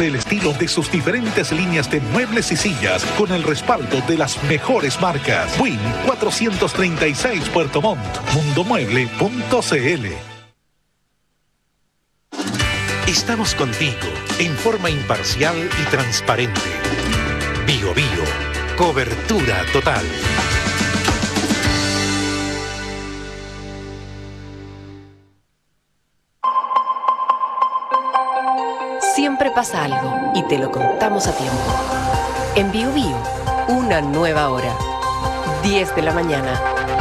Conoce el estilo de sus diferentes líneas de muebles y sillas con el respaldo de las mejores marcas. Win 436 Puerto Montt, mundomueble.cl. Estamos contigo en forma imparcial y transparente. Bio Bio, cobertura total. Siempre pasa algo y te lo contamos a tiempo. En Bio Bio, una nueva hora. 10 de la mañana.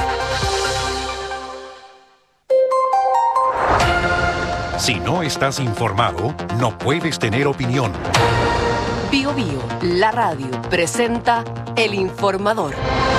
Si no estás informado, no puedes tener opinión. Bio Bio, la radio, presenta El Informador.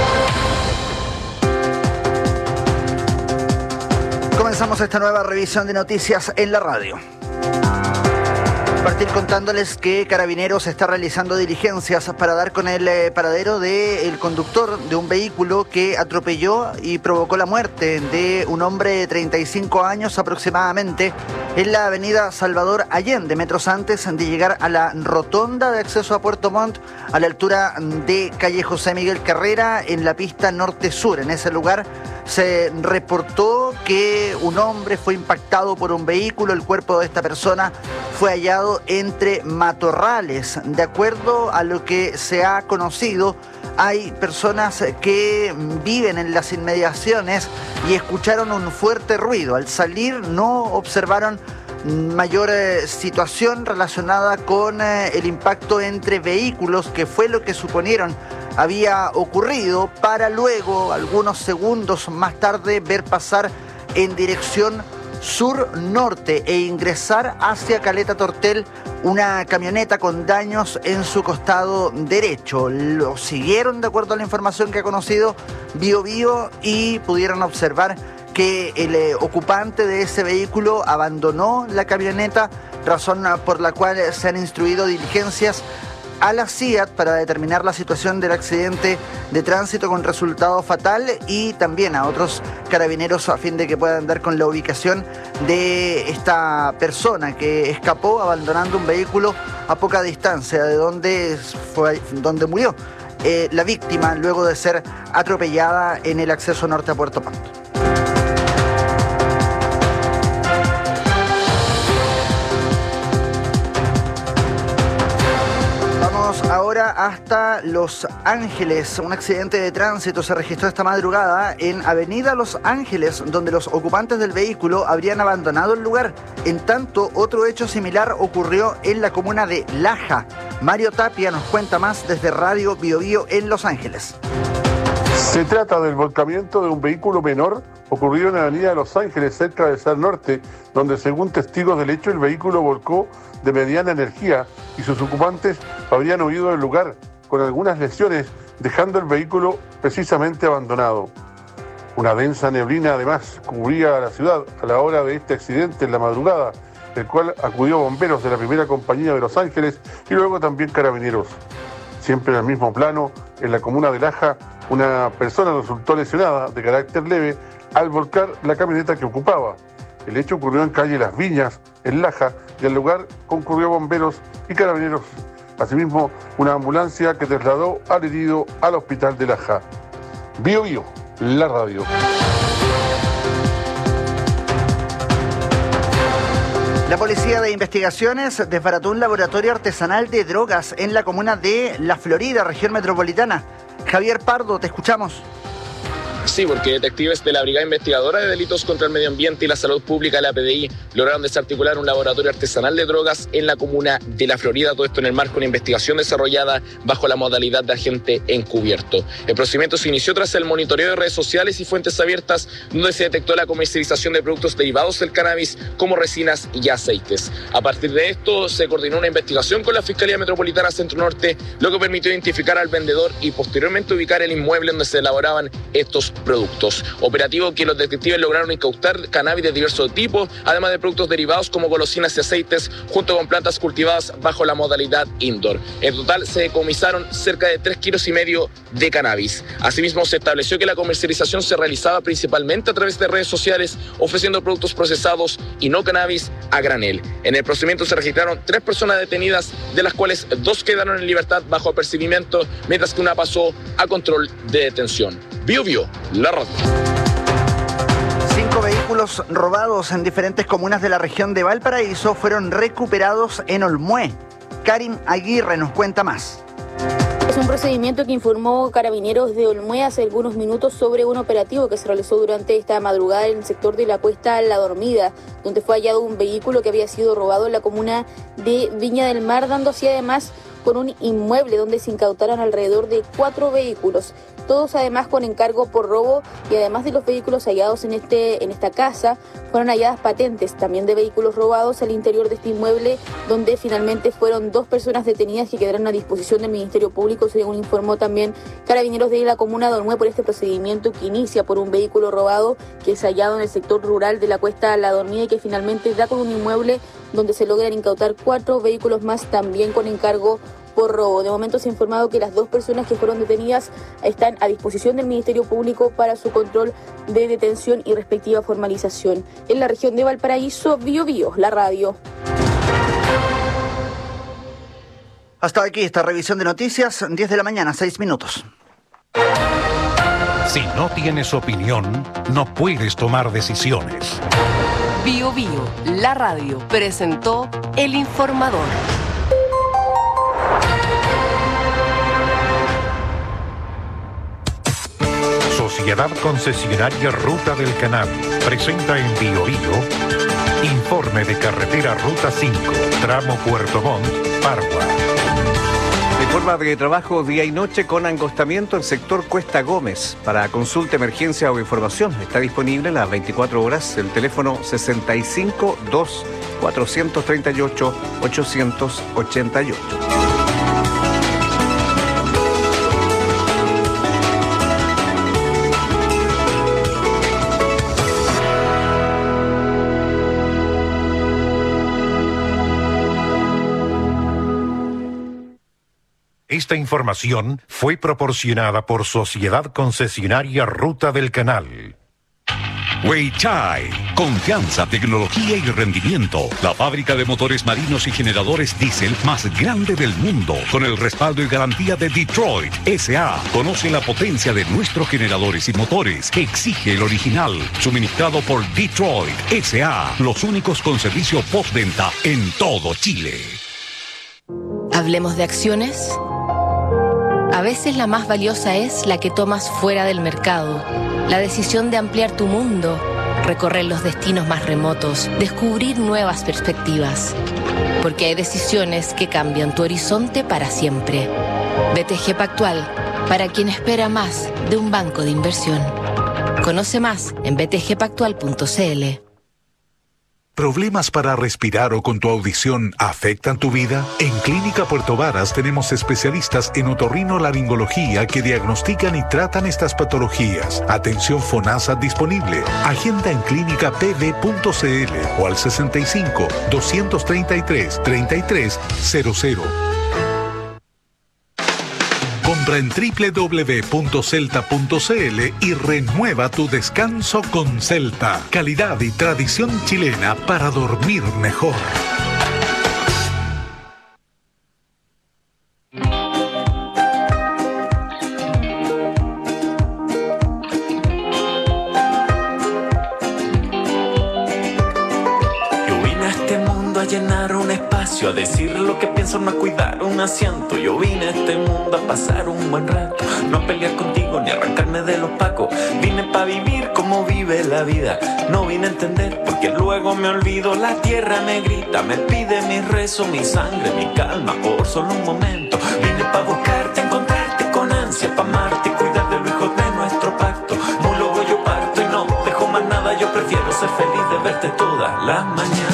Comenzamos esta nueva revisión de noticias en la radio. Partir contándoles que Carabineros está realizando diligencias para dar con el paradero del conductor de un vehículo que atropelló y provocó la muerte de un hombre de 35 años aproximadamente en la avenida Salvador Allende, metros antes de llegar a la rotonda de acceso a Puerto Montt, a la altura de calle José Miguel Carrera, en la pista norte-sur. En ese lugar se reportó que un hombre fue impactado por un vehículo. El cuerpo de esta persona fue hallado entre matorrales. De acuerdo a lo que se ha conocido, hay personas que viven en las inmediaciones y escucharon un fuerte ruido. Al salir no observaron mayor situación relacionada con el impacto entre vehículos, que fue lo que suponieron había ocurrido, para luego, algunos segundos más tarde, ver pasar en dirección sur-norte e ingresar hacia Caleta Tortel una camioneta con daños en su costado derecho. Lo siguieron, de acuerdo a la información que ha conocido Bio Bio, y pudieron observar que el ocupante de ese vehículo abandonó la camioneta, razón por la cual se han instruido diligencias a la CIAT para determinar la situación del accidente de tránsito con resultado fatal, y también a otros carabineros a fin de que puedan dar con la ubicación de esta persona que escapó abandonando un vehículo a poca distancia de donde murió la víctima luego de ser atropellada en el acceso norte a Puerto Montt. Ahora hasta Los Ángeles. Un accidente de tránsito se registró esta madrugada en Avenida Los Ángeles, donde los ocupantes del vehículo habrían abandonado el lugar. En tanto, otro hecho similar ocurrió en la comuna de Laja. Mario Tapia nos cuenta más desde Radio Bio Bio en Los Ángeles. Se trata del volcamiento de un vehículo menor ocurrido en la Avenida Los Ángeles, cerca de Sal Norte, donde, según testigos del hecho, el vehículo volcó de mediana energía y sus ocupantes habrían huido del lugar con algunas lesiones, dejando el vehículo precisamente abandonado. Una densa neblina además cubría la ciudad a la hora de este accidente en la madrugada, el cual acudió bomberos de la primera compañía de Los Ángeles y luego también carabineros. Siempre en el mismo plano, en la comuna de Laja, una persona resultó lesionada de carácter leve al volcar la camioneta que ocupaba. El hecho ocurrió en calle Las Viñas, en Laja, y al lugar concurrió bomberos y carabineros. Asimismo, una ambulancia que trasladó al herido al hospital de Laja. Bio Bio, la radio. La Policía de Investigaciones desbarató un laboratorio artesanal de drogas en la comuna de La Florida, región metropolitana. Javier Pardo, te escuchamos. Sí, porque detectives de la Brigada Investigadora de Delitos contra el Medio Ambiente y la Salud Pública de la PDI lograron desarticular un laboratorio artesanal de drogas en la comuna de La Florida, todo esto en el marco de una investigación desarrollada bajo la modalidad de agente encubierto. El procedimiento se inició tras el monitoreo de redes sociales y fuentes abiertas, donde se detectó la comercialización de productos derivados del cannabis como resinas y aceites. A partir de esto, se coordinó una investigación con la Fiscalía Metropolitana Centro Norte, lo que permitió identificar al vendedor y posteriormente ubicar el inmueble donde se elaboraban estos estos productos. Operativo que los detectives lograron incautar cannabis de diversos tipos, además de productos derivados como golosinas y aceites, junto con plantas cultivadas bajo la modalidad indoor. En total se decomisaron cerca de 3,5 kilos de cannabis. Asimismo, se estableció que la comercialización se realizaba principalmente a través de redes sociales, ofreciendo productos procesados y no cannabis a granel. En el procedimiento se registraron 3 personas detenidas, de las cuales 2 quedaron en libertad bajo apercibimiento, mientras que una pasó a control de detención. BioBio, la radio. 5 vehículos robados en diferentes comunas de la región de Valparaíso fueron recuperados en Olmué. Karin Aguirre nos cuenta más. Es un procedimiento que informó Carabineros de Olmué hace algunos minutos sobre un operativo que se realizó durante esta madrugada en el sector de la Cuesta La Dormida, donde fue hallado un vehículo que había sido robado en la comuna de Viña del Mar, dando así además con un inmueble donde se incautaron alrededor de 4 vehículos, todos además con encargo por robo, y además de los vehículos hallados en esta casa, fueron halladas patentes también de vehículos robados al interior de este inmueble, donde finalmente fueron 2 personas detenidas que quedaron a disposición del Ministerio Público, según informó también Carabineros de la comuna de Olmué, por este procedimiento que inicia por un vehículo robado que es hallado en el sector rural de la Cuesta La Dormida y que finalmente da con un inmueble donde se logran incautar 4 vehículos más también con encargo por robo. De momento se ha informado que las 2 personas que fueron detenidas están a disposición del Ministerio Público para su control de detención y respectiva formalización. En la región de Valparaíso, BioBio, la radio. Hasta aquí esta revisión de noticias, 10 de la mañana, 6 minutos. Si no tienes opinión, no puedes tomar decisiones. BioBio, la radio, presentó El Informador. Sociedad Concesionaria Ruta del Canal presenta en BioBio informe de carretera Ruta 5, tramo Puerto Montt, Pargua. De forma de trabajo día y noche con angostamiento en sector Cuesta Gómez. Para consulta, emergencia o información está disponible las 24 horas el teléfono 65 2 438 888. Esta información fue proporcionada por Sociedad Concesionaria Ruta del Canal. Weichai, confianza, tecnología y rendimiento. La fábrica de motores marinos y generadores diésel más grande del mundo, con el respaldo y garantía de Detroit S.A. Conoce la potencia de nuestros generadores y motores que exige el original, suministrado por Detroit S.A. Los únicos con servicio postventa en todo Chile. ¿Hablemos de acciones? A veces la más valiosa es la que tomas fuera del mercado. La decisión de ampliar tu mundo, recorrer los destinos más remotos, descubrir nuevas perspectivas. Porque hay decisiones que cambian tu horizonte para siempre. BTG Pactual, para quien espera más de un banco de inversión. Conoce más en btgpactual.cl. ¿Problemas para respirar o con tu audición afectan tu vida? En Clínica Puerto Varas tenemos especialistas en otorrinolaringología que diagnostican y tratan estas patologías. Atención FONASA disponible. Agenda en clínicapv.cl o al 65 233 3300. Compra en www.celta.cl y renueva tu descanso con Celta. Calidad y tradición chilena para dormir mejor. A decir lo que pienso, no a cuidar un asiento. Yo vine a este mundo a pasar un buen rato, no a pelear contigo ni a arrancarme de los pacos. Vine pa' vivir como vive la vida, no vine a entender porque luego me olvido. La tierra me grita, me pide mi rezo, mi sangre, mi calma por solo un momento. Vine pa' buscarte, encontrarte con ansia, pa' amarte y cuidar de los hijos de nuestro pacto. Muy luego yo parto y no dejo más nada, yo prefiero ser feliz de verte todas las mañanas.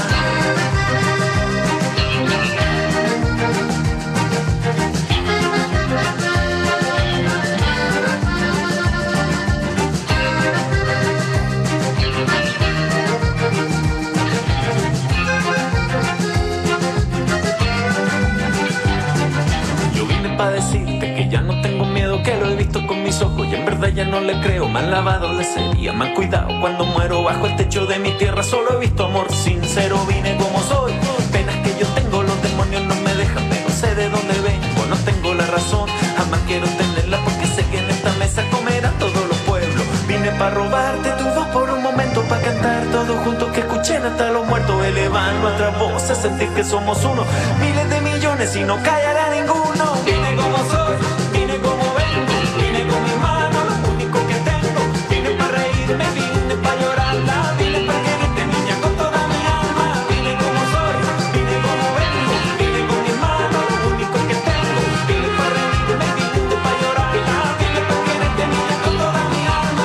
para decirte que ya no tengo miedo, que lo he visto con mis ojos y en verdad ya no le creo. Me han lavado la sería, me han cuidado cuando muero. Bajo el techo de mi tierra solo he visto amor sincero. Vine como soy, penas que yo tengo, los demonios no me dejan, pero sé de dónde vengo. No tengo la razón, jamás quiero tenerla, porque sé que en esta mesa comerán todos los pueblos. Vine para robarte tu voz por un momento, para cantar todos juntos, que escuchen hasta los muertos, elevar nuestra voz, a sentir que somos uno, miles de millones y no callará ninguno. Vine como soy, vine como vengo, vine con mis manos, lo único que tengo. Vine para reírme, vine para llorarla, vine para quererte, niña, con toda mi alma. Vine como soy, vine como vengo, vine con mis manos, lo único que tengo. Vine para reírme, vine para llorarla, vine para quererte, niña, con toda mi alma.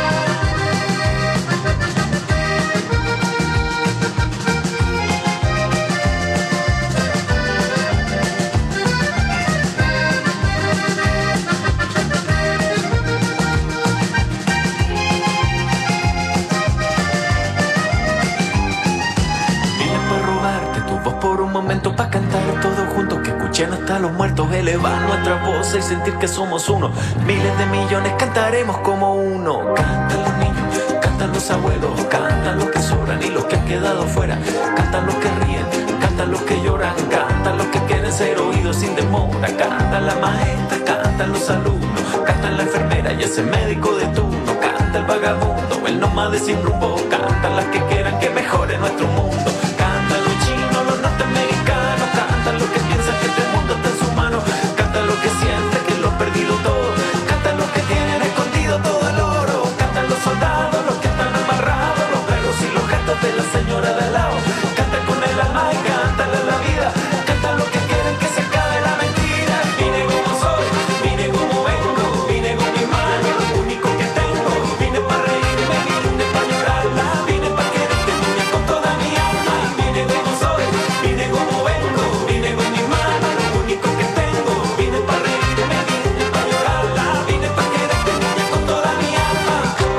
Para cantar todos juntos, que escuchen hasta los muertos, elevar nuestra voz y sentir que somos uno. Miles de millones cantaremos como uno. Cantan los niños, cantan los abuelos, cantan los que sobran y los que han quedado fuera. Cantan los que ríen, cantan los que lloran, cantan los que quieren ser oídos sin demora. Cantan la maestra, cantan los alumnos, cantan la enfermera y ese médico de turno. Canta el vagabundo, el nómade sin rumbo, cantan las que quieran que mejore nuestro mundo. Cantan los chinos, los norteamericanos, cantan los que piensan que este mundo está en sus manos. Cantan los que sienten que lo han perdido todo, cantan los que tienen escondido todo el oro. Cantan los soldados, los que están amarrados, los perros y los gatos de la señora de al lado. Cantan con el alma y cantan la vida, cantan los que quieren que se acabe la mentira. Vine como soy, vine como vengo, vine con mis manos, lo único que tengo. Vine para reírme, vine para llorarla, vine para quererte, niña, con toda mi alma. Vine como soy, vine como vengo, vine con mis manos, lo único que tengo. Vine para reírme, vine para llorarla, vine para quererte, niña, con toda mi alma.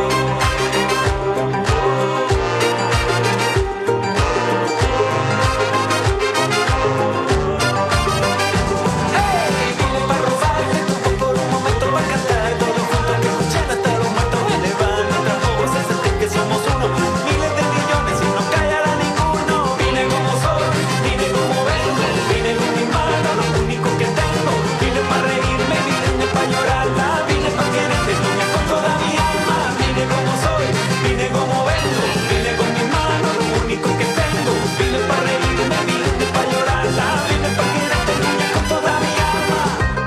Vine para robarte tu voz por un momento, para cantar todos juntos, que escuchen hasta los muertos, elevar nuestra voz, a sentir que somos uno, miles de millones y no callará ninguno. Vine como soy, vine como vengo, vine con mis manos, lo único que tengo. Vine para reírme, vine para llorarla, vine para quererte, niña, con toda mi alma. Vine como soy, vine como vengo, vine con mis manos, lo único que tengo. Vine para reírme, vine para llorarla, vine para quererte, niña, con toda mi alma.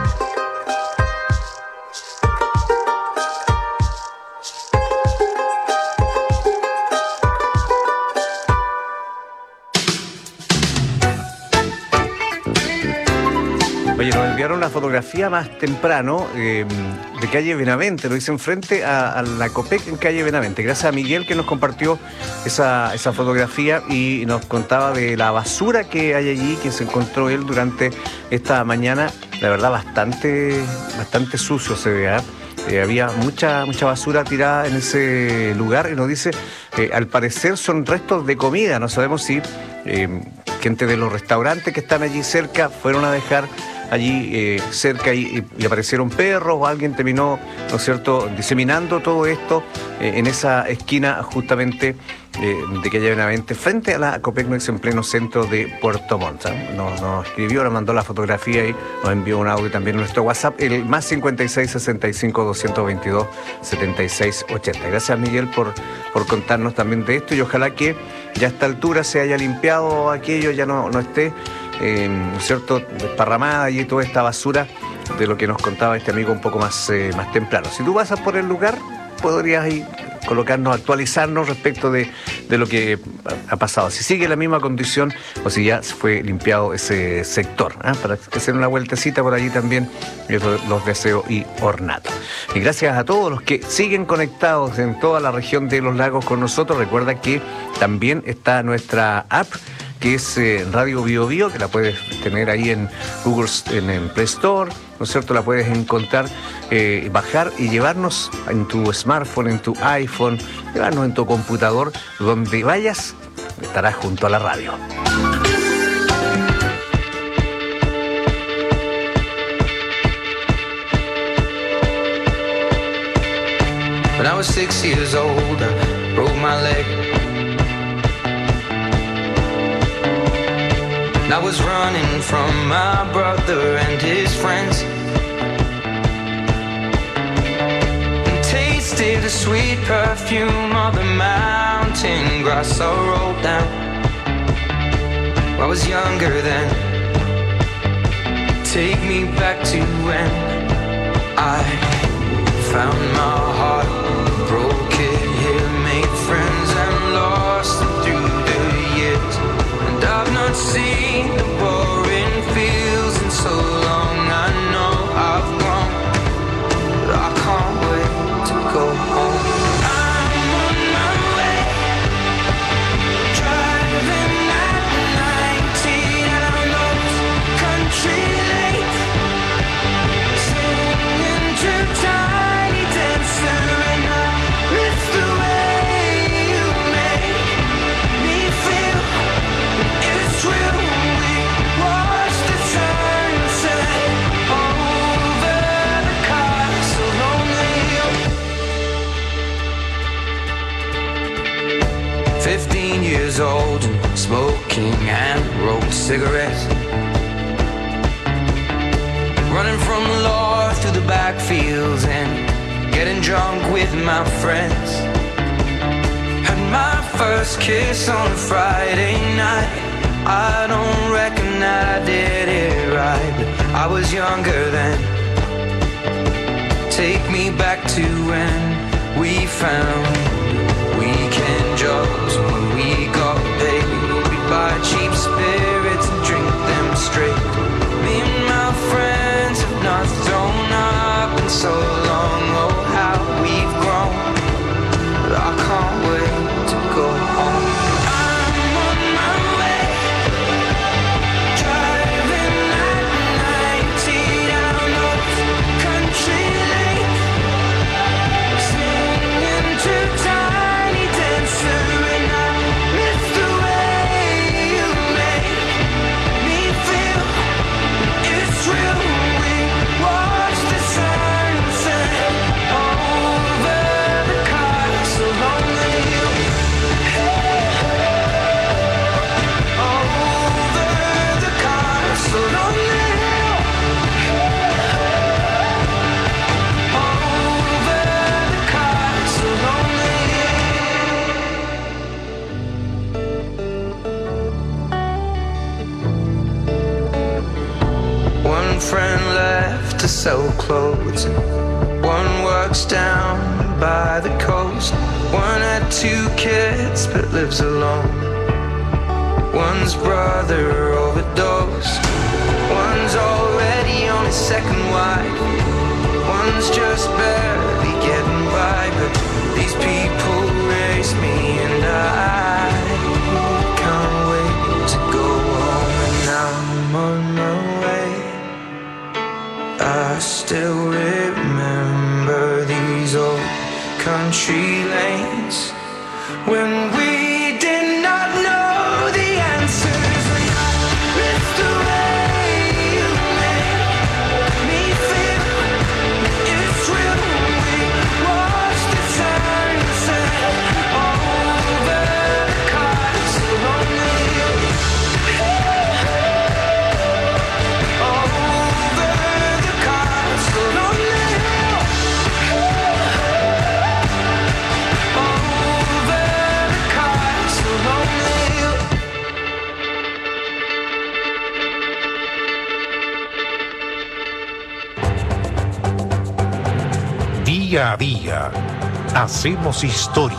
Oye, nos enviaron una fotografía más temprano de calle Benavente, lo dicen frente a la Copec en calle Benavente. Gracias a Miguel que nos compartió esa fotografía y nos contaba de la basura que hay allí, que se encontró él durante esta mañana. La verdad, bastante sucio se ve, ¿eh? Había mucha basura tirada en ese lugar y nos dice, al parecer son restos de comida. No sabemos si gente de los restaurantes que están allí cerca fueron a dejar allí cerca y aparecieron perros o alguien terminó, ¿no es cierto?, diseminando todo esto en esa esquina justamente de calle Benavente, frente a la Copec, en pleno centro de Puerto Montt. Nos escribió, nos mandó la fotografía y nos envió un audio también en nuestro WhatsApp, el más 56 65 222 76 80. Gracias, Miguel, por contarnos también de esto y ojalá que ya a esta altura se haya limpiado aquello, ya no esté ¿no es cierto?, desparramada y toda esta basura, de lo que nos contaba este amigo un poco más temprano. Si tú pasas por el lugar, podrías ir colocarnos, actualizarnos respecto de lo que ha pasado, si sigue la misma condición o si ya fue limpiado ese sector, para que se den una vueltecita por allí también, los deseo y ornato. Y gracias a todos los que siguen conectados en toda la región de Los Lagos con nosotros. Recuerda que también está nuestra app, que es Radio Bio Bio, que la puedes tener ahí en Google, en Play Store, ¿no es cierto? La puedes encontrar, bajar y llevarnos en tu smartphone, en tu iPhone, llevarnos en tu computador, donde vayas, estarás junto a la radio. I was 6 years old, I broke my leg. And I was running from my brother and his friends. And tasted the sweet perfume of the mountain grass I rolled down. I was younger then. Take me back to when I found my heart, broke it here, made friends and lost them through the years. And I've not seen the boring fields in so long. I know I've grown, but I can't wait to go home. I'm on my way, driving at 19 down those country lanes, singing to Tiny Dancer, and I miss the way you make me feel. It's real when we watch the sunset over the castle lonely. 15 years old and smoking and rolled cigarettes, running from the law through the backfields and getting drunk with my friends. Had my first kiss on a Friday night. I don't reckon I did it right, but I was younger then. Take me back to when we found weekend jobs, when we got paid. We'd buy cheap spirits and drink them straight. Me and my friends have not thrown up in so long. Oh, how we've grown, but I can't wait to go home. I'm on my way, driving at 19 down those country lanes, singing to Tiny Dancer, and I miss the way you make me feel. It's real when we watch the sunset over the castle lonely. Over the castle lonely. Over the castle lonely. One friend left to sell clothes, and one works down by the coast. One had 2 kids but lives alone. One's brother overdosed. One's already on his second wife. One's just barely getting by, but these people raised me, and I can't wait to go home. And I'm on my way. I still remember these old country lanes when we did not know the answers, and I miss the way you make me feel. It's real when we watch the sunset over the castle lonely. Over the castle lonely. Over the castle lonely. Día a día, hacemos historia.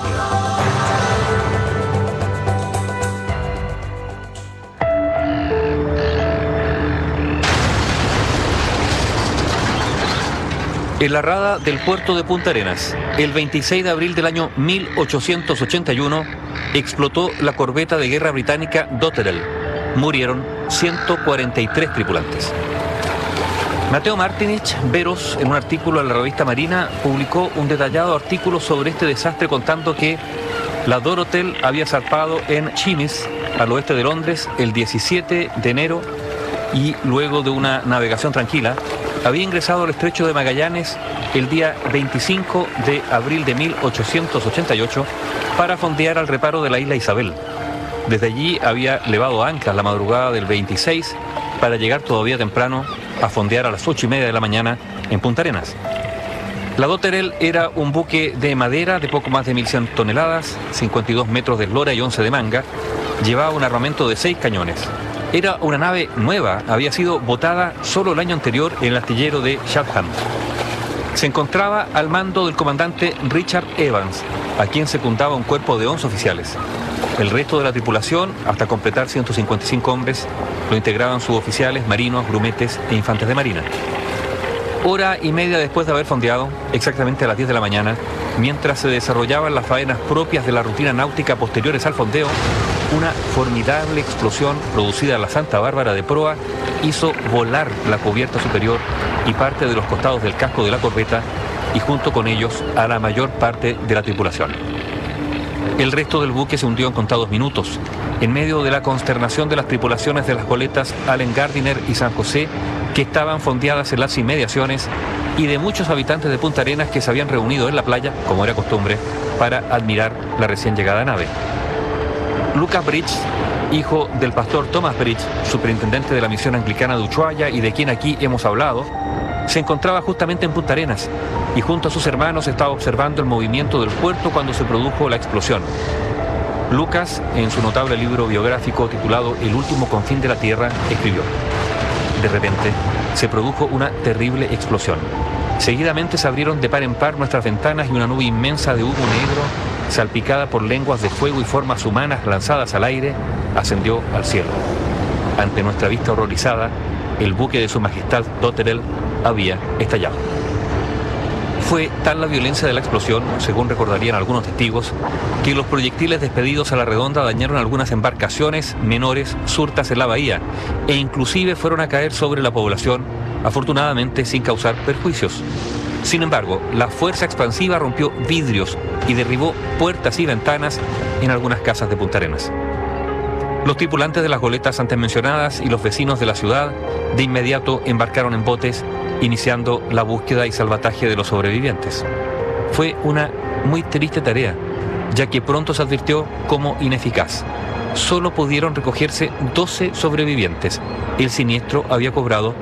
En la rada del puerto de Punta Arenas, el 26 de abril del año 1881, explotó la corbeta de guerra británica Dotterel. Murieron 143 tripulantes. Mateo Martinich Veros, en un artículo en la revista Marina, publicó un detallado artículo sobre este desastre, contando que la Dorothel había zarpado en Chimis, al oeste de Londres, el 17 de enero, y luego de una navegación tranquila, había ingresado al estrecho de Magallanes el día 25 de abril de 1888 para fondear al reparo de la isla Isabel. Desde allí había levado anclas la madrugada del 26 para llegar todavía temprano a fondear a las 8:30 de la mañana en Punta Arenas. La Dotterel era un buque de madera de poco más de 1.100 toneladas, 52 metros de eslora y 11 de manga. Llevaba un armamento de 6 cañones. Era una nave nueva, había sido botada solo el año anterior en el astillero de Chatham. Se encontraba al mando del comandante Richard Evans, a quien secundaba un cuerpo de 11 oficiales. El resto de la tripulación, hasta completar 155 hombres, lo integraban suboficiales, marinos, grumetes e infantes de marina. Hora y media después de haber fondeado, exactamente a las 10 de la mañana, mientras se desarrollaban las faenas propias de la rutina náutica posteriores al fondeo, una formidable explosión producida en la Santa Bárbara de proa hizo volar la cubierta superior y parte de los costados del casco de la corbeta y junto con ellos a la mayor parte de la tripulación. El resto del buque se hundió en contados minutos, en medio de la consternación de las tripulaciones de las goletas Allen Gardiner y San José, que estaban fondeadas en las inmediaciones, y de muchos habitantes de Punta Arenas que se habían reunido en la playa, como era costumbre, para admirar la recién llegada nave. Lucas Bridge, hijo del pastor Thomas Bridge, superintendente de la misión anglicana de Ushuaia y de quien aquí hemos hablado, se encontraba justamente en Punta Arenas y junto a sus hermanos estaba observando el movimiento del puerto cuando se produjo la explosión. Lucas, en su notable libro biográfico titulado El último confín de la tierra, escribió: de repente se produjo una terrible explosión. Seguidamente se abrieron de par en par nuestras ventanas y una nube inmensa de humo negro, salpicada por lenguas de fuego y formas humanas lanzadas al aire, ascendió al cielo. Ante nuestra vista horrorizada, el buque de su majestad Dotterel había estallado. Fue tal la violencia de la explosión, según recordarían algunos testigos, que los proyectiles despedidos a la redonda dañaron algunas embarcaciones menores surtas en la bahía e inclusive fueron a caer sobre la población, afortunadamente sin causar perjuicios. Sin embargo, la fuerza expansiva rompió vidrios y derribó puertas y ventanas en algunas casas de Punta Arenas. Los tripulantes de las goletas antes mencionadas y los vecinos de la ciudad de inmediato embarcaron en botes, iniciando la búsqueda y salvataje de los sobrevivientes. Fue una muy triste tarea, ya que pronto se advirtió como ineficaz. Solo pudieron recogerse 12 sobrevivientes. El siniestro había cobrado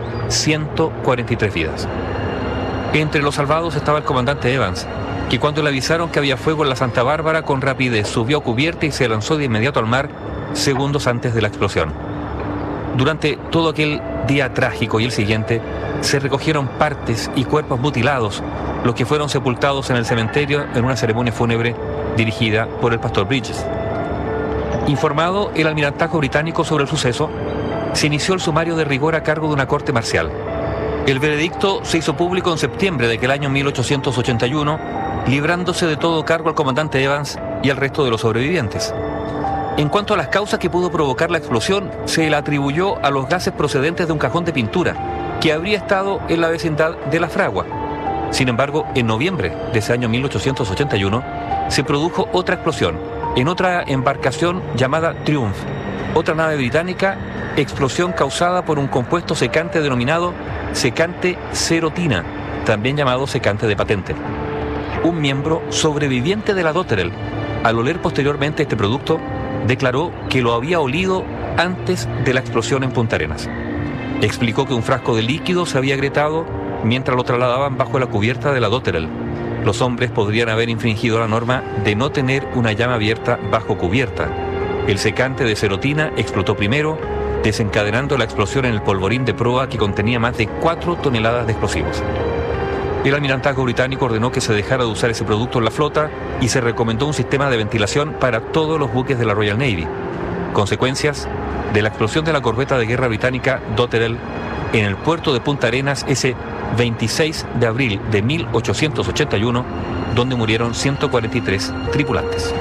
143 vidas. Entre los salvados estaba el comandante Evans, que cuando le avisaron que había fuego en la Santa Bárbara, con rapidez subió a cubierta y se lanzó de inmediato al mar segundos antes de la explosión. Durante todo aquel día trágico y el siguiente, se recogieron partes y cuerpos mutilados, los que fueron sepultados en el cementerio en una ceremonia fúnebre dirigida por el pastor Bridges. Informado el almirantazgo británico sobre el suceso, se inició el sumario de rigor a cargo de una corte marcial. El veredicto se hizo público en septiembre de aquel año 1881, librándose de todo cargo al comandante Evans y al resto de los sobrevivientes. En cuanto a las causas que pudo provocar la explosión, se le atribuyó a los gases procedentes de un cajón de pintura que habría estado en la vecindad de La Fragua. Sin embargo, en noviembre de ese año 1881, se produjo otra explosión en otra embarcación llamada Triumph, otra nave británica, explosión causada por un compuesto secante denominado secante serotina, también llamado secante de patente. Un miembro sobreviviente de la Dotterel, al oler posteriormente este producto, declaró que lo había olido antes de la explosión en Punta Arenas. Explicó que un frasco de líquido se había agrietado mientras lo trasladaban bajo la cubierta de la Dotterel. Los hombres podrían haber infringido la norma de no tener una llama abierta bajo cubierta. El secante de serotina explotó primero, desencadenando la explosión en el polvorín de proa que contenía más de 4 toneladas de explosivos. El almirantazgo británico ordenó que se dejara de usar ese producto en la flota y se recomendó un sistema de ventilación para todos los buques de la Royal Navy. Consecuencias de la explosión de la corbeta de guerra británica Dotterel en el puerto de Punta Arenas ese 26 de abril de 1881, donde murieron 143 tripulantes.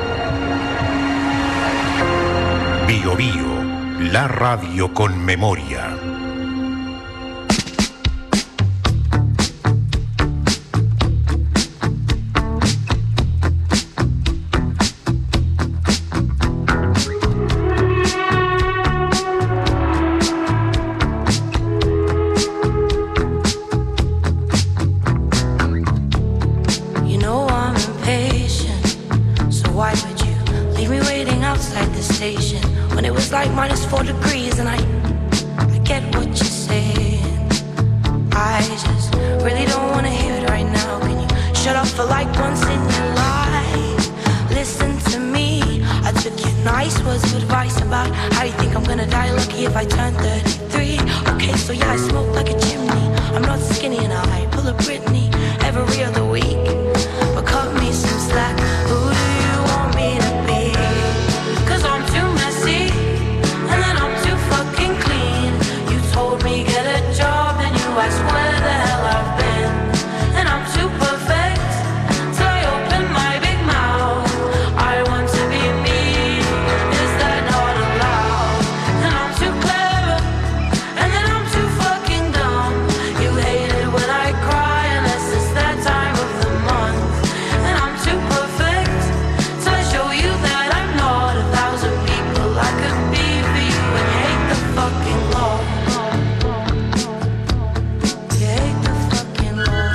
Bio Bio, la radio con memoria. like once in your life. Listen to me, I took your nice words of advice about how you think I'm gonna die lucky if I turn 33. Okay, so yeah, I smoke like a chimney. I'm not skinny and I pull a Britney every other week. But cut me some slack, who do you want me to be? 'Cause I'm too messy, and then I'm too fucking clean. You told me get a job, and you asked where the hell I've been. And I'm too perfect, so I open my big mouth. I want to be me, is that not allowed? And I'm too clever, and then I'm too fucking dumb. You hate it when I cry, unless it's that time of the month. And I'm too perfect, so I show you that I'm not 1,000 people I could be for you. And you hate the fucking law. You hate the fucking law.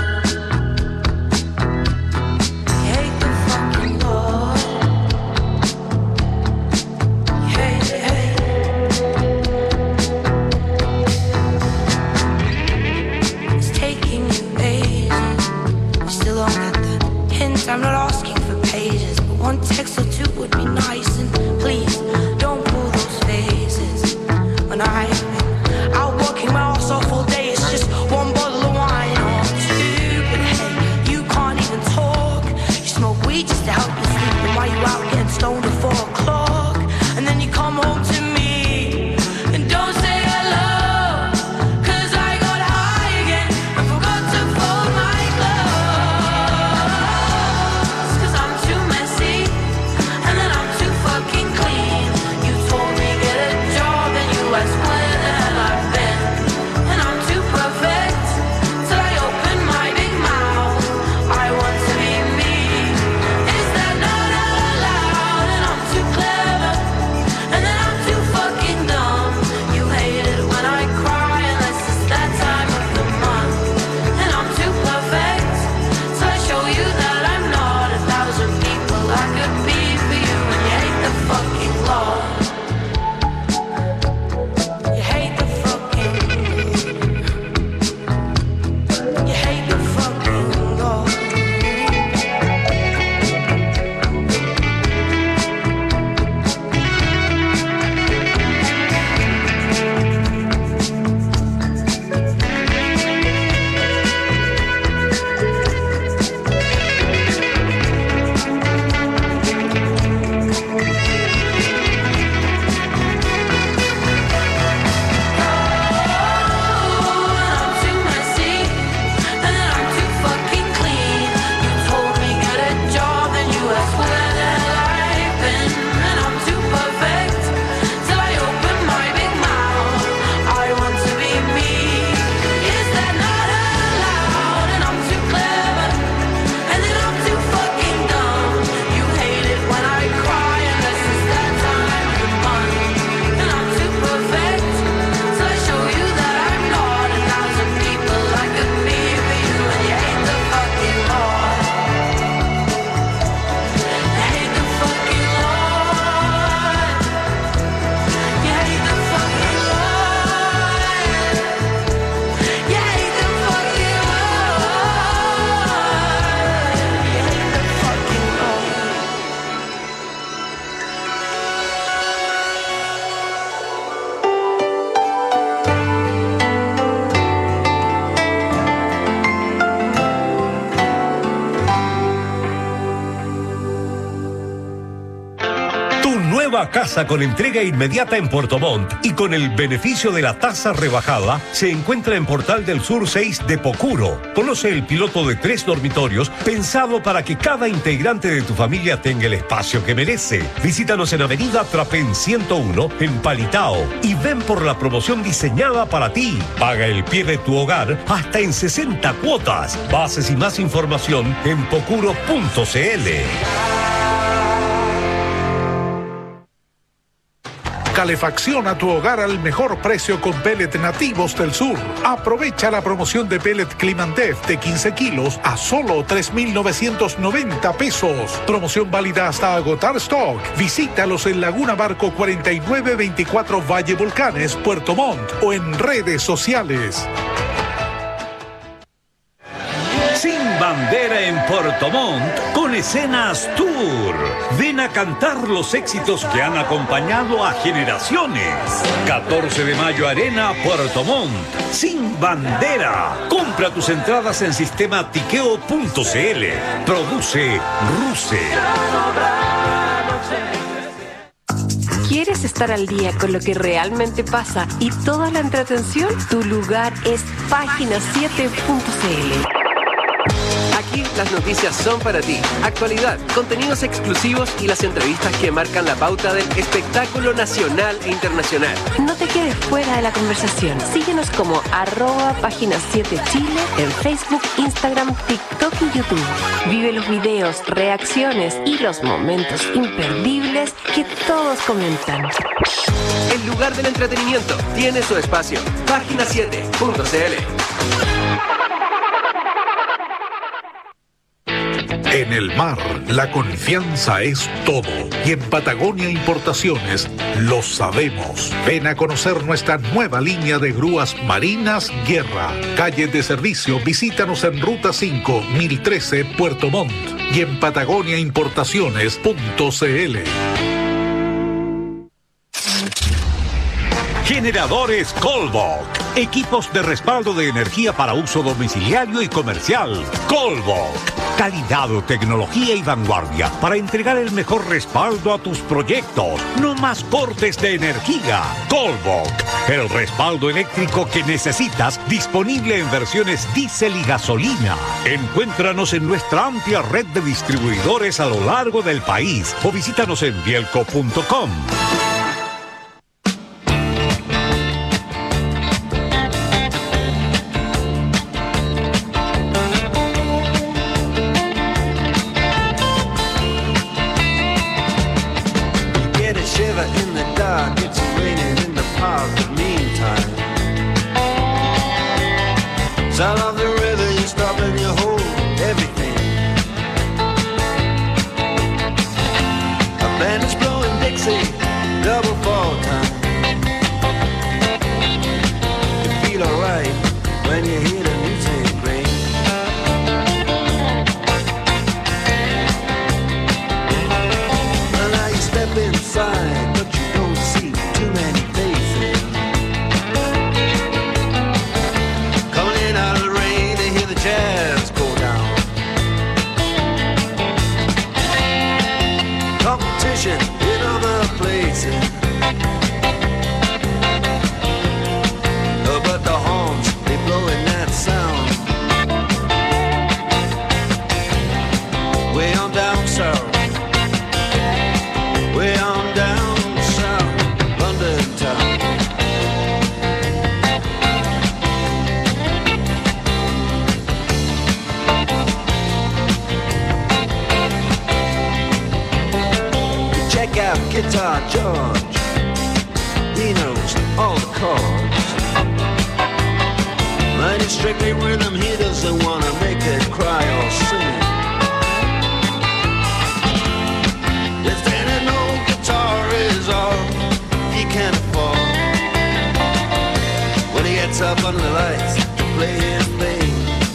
You hate the fucking law. You hate it, hate it. It's taking you ages. You still don't get the hint. I'm not asking for pages, but one text or two would be nice. And please don't pull those faces when I've been out working my ass off all day. It's just one bottle of wine or two. But hey, you can't even talk. You smoke weed just to help you sleep. And why you out getting stoned at 4 o'clock? And then you come home to me and don't say hello. 'Cause I got high again and forgot to fold my clothes. 'Cause I'm too messy, and then I'm too fucking clean. You told me get a job, and you asked where the hell I've been. And I'm too perfect, till I open my big mouth. I want to be me, is that not allowed? And I'm too clever, and then I'm too fucking dumb. You hate it when I cry, unless it's that time of the month. And I'm too perfect, so I show you that I'm not 1,000 people I could be for you. And you hate the fucking law. You hate the fucking, you hate the fucking law. I'm too messy, and then I'm too fucking clean. You told me get a job, and you asked where the hell I've been. And I'm too perfect, till I open my big mouth. I want to be me, is that not allowed? And I'm too clever, and then I'm too fucking dumb. You hate it when I cry, unless it's that time of the month. And I'm too perfect, so I show you that I'm not 1,000 people I could be for you. And you hate the fucking law. You hate the fucking law. You hate the fucking law. You hate the fucking law. You hate the fucking law. Tu nueva casa con entrega inmediata en Puerto Montt y con el beneficio de la tasa rebajada se encuentra en Portal del Sur 6 de Pocuro. Conoce el piloto de 3 dormitorios pensado para que cada integrante de tu familia tenga el espacio que merece. Visítanos en Avenida Trapén 101 en Palitao y ven por la promoción diseñada para ti. Paga el pie de tu hogar hasta en 60 cuotas. Bases y más información en pocuro.cl. Calefacción a tu hogar al mejor precio con pellet nativos del sur. Aprovecha la promoción de pellet Climandef de 15 kilos a solo 3,990 pesos. Promoción válida hasta agotar stock. Visítalos en Laguna Barco 4924 Valle Volcanes, Puerto Montt o en redes sociales. Bandera en Puerto Montt con Escenas Tour. Ven a cantar los éxitos que han acompañado a generaciones. 14 de mayo, Arena Puerto Montt. Sin bandera. Compra tus entradas en sistematiqueo.cl. Produce RUSE. ¿Quieres estar al día con lo que realmente pasa y toda la entretención? Tu lugar es página7.cl. Aquí las noticias son para ti. Actualidad, contenidos exclusivos y las entrevistas que marcan la pauta del espectáculo nacional e internacional. No te quedes fuera de la conversación. Síguenos como @página7chile en Facebook, Instagram, TikTok y YouTube. Vive los videos, reacciones y los momentos imperdibles que todos comentan. El lugar del entretenimiento tiene su espacio. Página7.cl. En el mar, la confianza es todo. Y en Patagonia Importaciones lo sabemos. Ven a conocer nuestra nueva línea de grúas marinas Guerra. Calle de servicio, visítanos en Ruta 5, 1013, Puerto Montt. Y en patagoniaimportaciones.cl. Generadores Colbok. Equipos de respaldo de energía para uso domiciliario y comercial. Colbok. Calidad, tecnología y vanguardia para entregar el mejor respaldo a tus proyectos. No más cortes de energía. Colbok. El respaldo eléctrico que necesitas, disponible en versiones diésel y gasolina. Encuéntranos en nuestra amplia red de distribuidores a lo largo del país o visítanos en bielco.com. Sound of the river, you stop and you hold everything. A band is blowing Dixie, double fall time. You feel alright when you hear the music ring. And now you step inside, but you don't see too many faces. Jazz go down. Competition in other places. But the horns, they blowing that sound. Way on down south. Way on down south. London town. Out Guitar George, he knows all the chords. Mine is strictly rhythm, he doesn't wanna make it cry or sing. If standing old guitar is all he can afford, when he gets up under the lights to play his thing.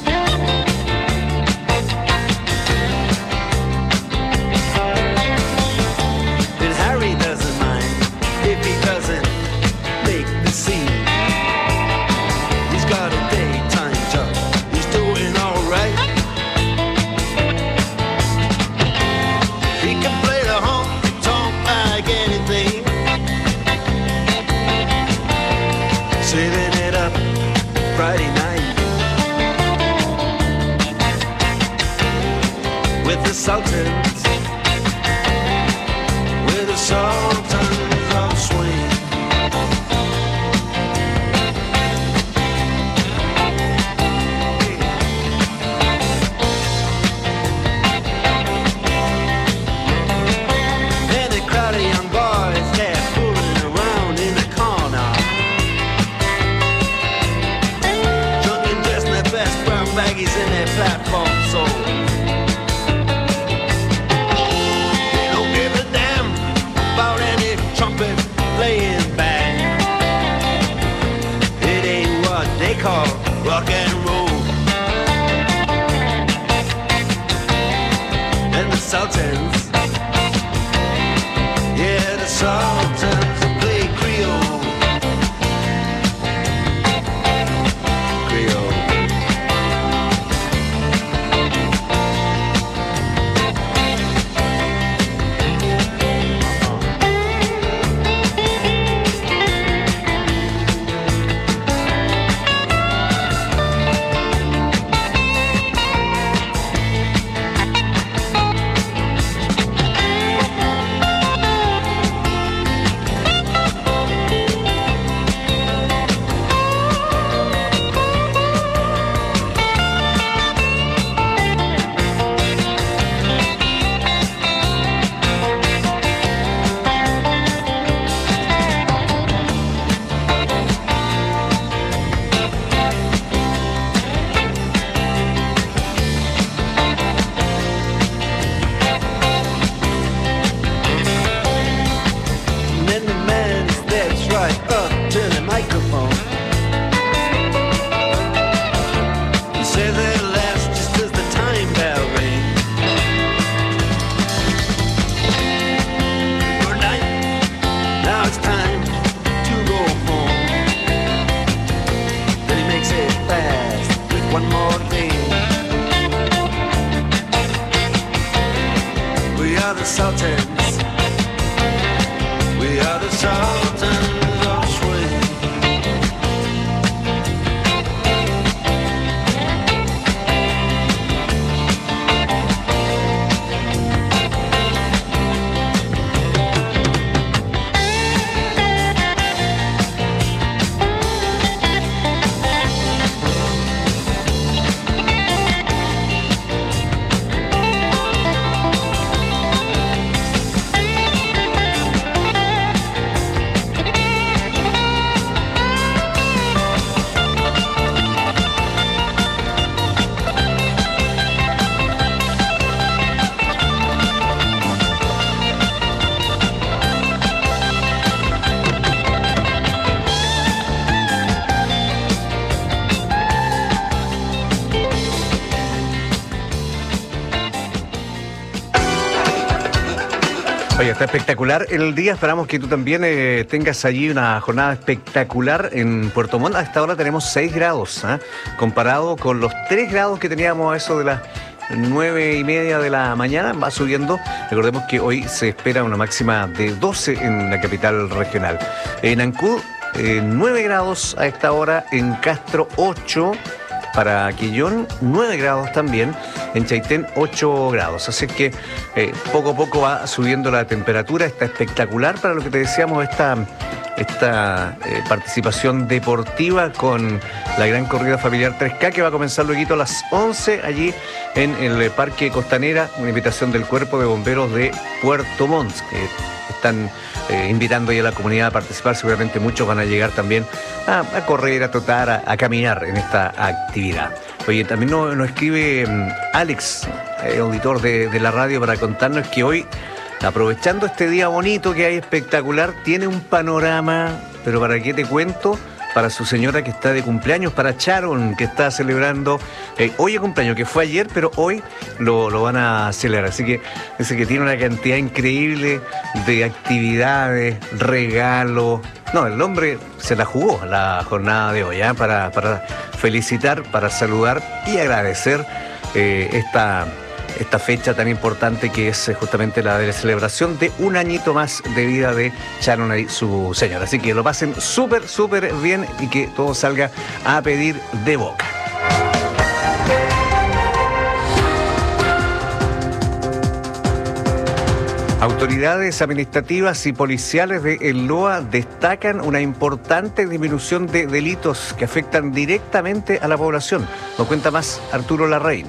Friday night with the Sultans, with the Sultans of Swing. And the crowd of young boys, they're fooling around in the corner. Baggies in their platform soul. They don't give a damn about any trumpet playing band. It ain't what they call rock and roll. Sultans. Yeah, the Sultans play Creole. Creole. Oye, está espectacular el día. Esperamos que tú también tengas allí una jornada espectacular en Puerto Montt. A esta hora tenemos 6 grados, comparado con los 3 grados que teníamos a eso de las 9:30 de la mañana. Va subiendo. Recordemos que hoy se espera una máxima de 12 en la capital regional. En Ancud, 9 grados a esta hora. En Castro, 8. Para Quillón, 9 grados también. En Chaitén, 8 grados. Así que poco a poco va subiendo la temperatura. Está espectacular para lo que te decíamos, esta participación deportiva con la gran corrida familiar 3K, que va a comenzar luego a las 11 allí en el Parque Costanera. Una invitación del Cuerpo de Bomberos de Puerto Montt, que están invitando ya a la comunidad a participar. Seguramente muchos van a llegar también a correr, a trotar, a caminar en esta actividad. Oye, también nos escribe Alex, auditor de la radio, para contarnos que hoy, aprovechando este día bonito que hay espectacular, tiene un panorama, pero ¿para qué te cuento? Para su señora que está de cumpleaños, para Sharon, que está celebrando hoy el cumpleaños, que fue ayer, pero hoy lo van a celebrar. Así que dice que tiene una cantidad increíble de actividades, regalos. No, el hombre se la jugó la jornada de hoy, para felicitar, para saludar y agradecer esta fecha tan importante, que es justamente la de la celebración de un añito más de vida de Sharon y su señora. Así que lo pasen súper, súper bien y que todo salga a pedir de boca. Autoridades administrativas y policiales de El Loa destacan una importante disminución de delitos que afectan directamente a la población. Nos cuenta más Arturo Larraín.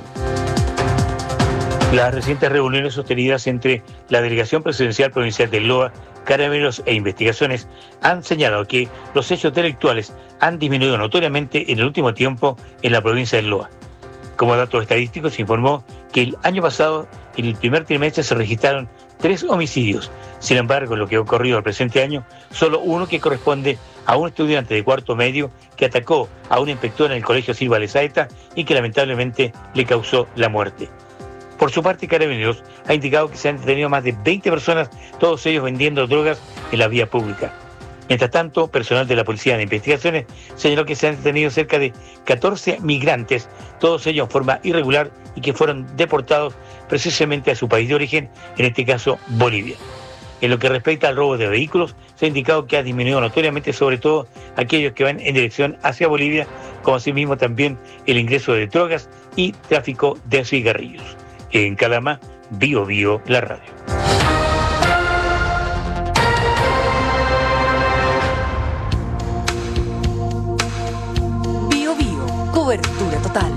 Las recientes reuniones sostenidas entre la Delegación Presidencial Provincial del Loa, Carabineros e Investigaciones han señalado que los hechos delictuales han disminuido notoriamente en el último tiempo en la provincia del Loa. Como datos estadísticos, se informó que el año pasado, en el primer trimestre, se registraron 3 homicidios. Sin embargo, en lo que ha ocurrido el presente año, solo uno, que corresponde a un estudiante de cuarto medio que atacó a una inspectora en el colegio Silva Lezaeta y que lamentablemente le causó la muerte. Por su parte, Carabineros ha indicado que se han detenido más de 20 personas, todos ellos vendiendo drogas en la vía pública. Mientras tanto, personal de la Policía de Investigaciones señaló que se han detenido cerca de 14 migrantes, todos ellos en forma irregular y que fueron deportados precisamente a su país de origen, en este caso Bolivia. En lo que respecta al robo de vehículos, se ha indicado que ha disminuido notoriamente, sobre todo aquellos que van en dirección hacia Bolivia, como asimismo también el ingreso de drogas y tráfico de cigarrillos. En Calama, Bio Bio, la radio. Bio Bio, cobertura total.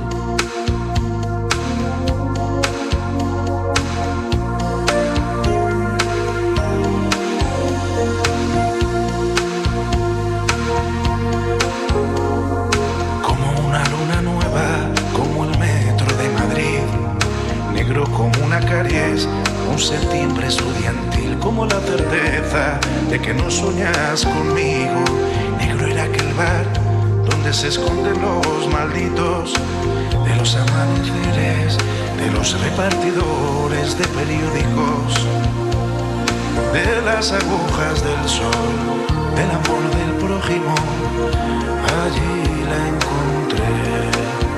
Como una caries, un septiembre estudiantil, como la certeza de que no soñas conmigo. Negro era aquel bar donde se esconden los malditos de los amaneceres, de los repartidores de periódicos, de las agujas del sol, del amor del prójimo. Allí la encontré.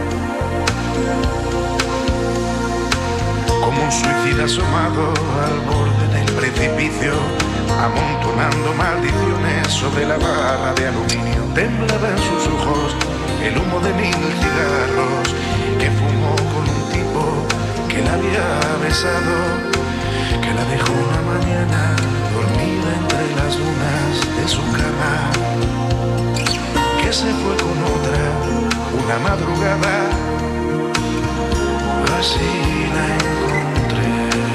Como un suicida asomado al borde del precipicio, amontonando maldiciones sobre la barra de aluminio. Temblaba en sus ojos el humo de 1000 cigarros que fumó con un tipo que la había besado, que la dejó una mañana dormida entre las dunas de su cama, que se fue con otra una madrugada. Así la encontré.